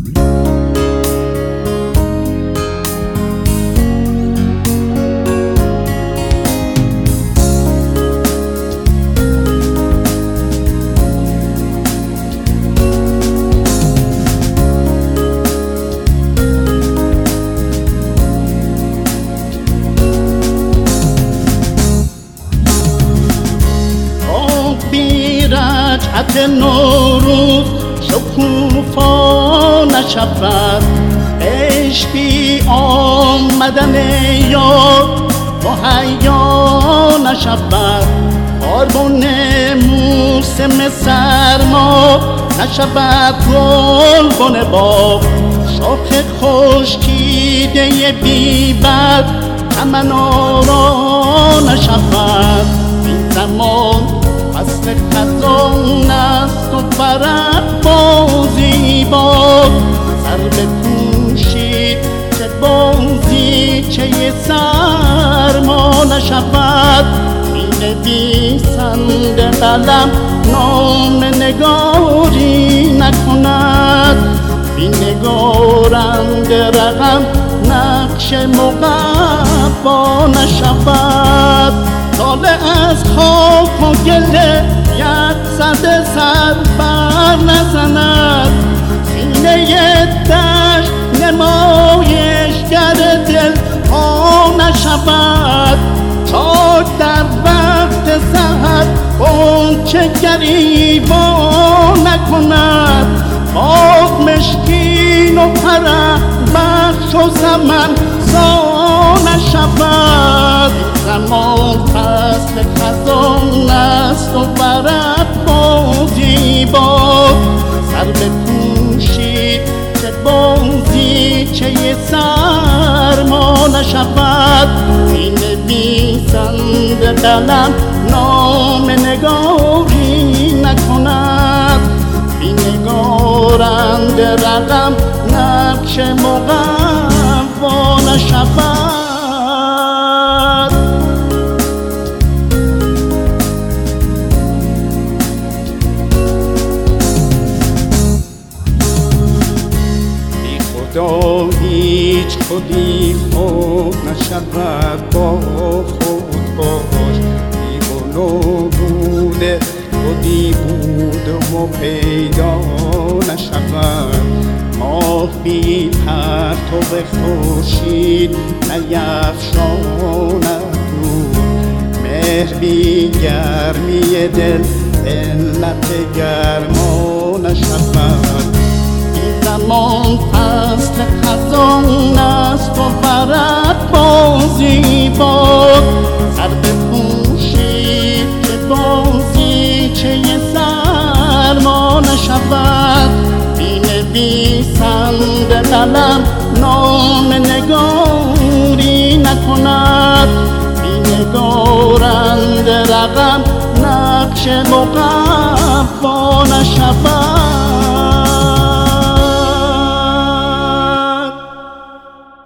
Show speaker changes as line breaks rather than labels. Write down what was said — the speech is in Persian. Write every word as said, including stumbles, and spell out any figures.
رجعت نوروز شکوفا نشود، عشقی آمدن یار مهیا نشود، بارون موسم سرما نشود گلبن باغ، شاخ خشکیده بیبر چمن آرا نشود. این زمان فصل خزان است و فرح بازی باد، سر بپوشید که بازی چه سرما نشود. می نویسنده قلم نام نگاری نکند، بی نگارنده رقم نقش مقفا نشود. ناله از خاک و گله یک سد سر بر نزند، سینه دشت نمایشگر دل ها نشود. تا در وقت سحر غنچه گریبان نکند، باغ مشکین و فرح بخش و زمن زا نشود. زمان فصل خزان است و فرح بازی باد، سر بپوشید که بازی چه سرما نشود. می نویسنده قلم نام نگاری نکند، بی نگارنده رقم نقش مقفا نشود. هیچ خودی خود نشود، با خود باش. بیگناه بوده خودی بود و پیدا نشود. ماه بی پرتو خورشید نیفشاند نور، مهر بی گرمی دل علت گرما نشود. زمان فصل خزان است و فرح بازی باد، سر بپوشید که بازی چه سرما نشود. می نویسنده قلم نام نگاری نکند، بی نگارنده رقم نقش مقفا نشود.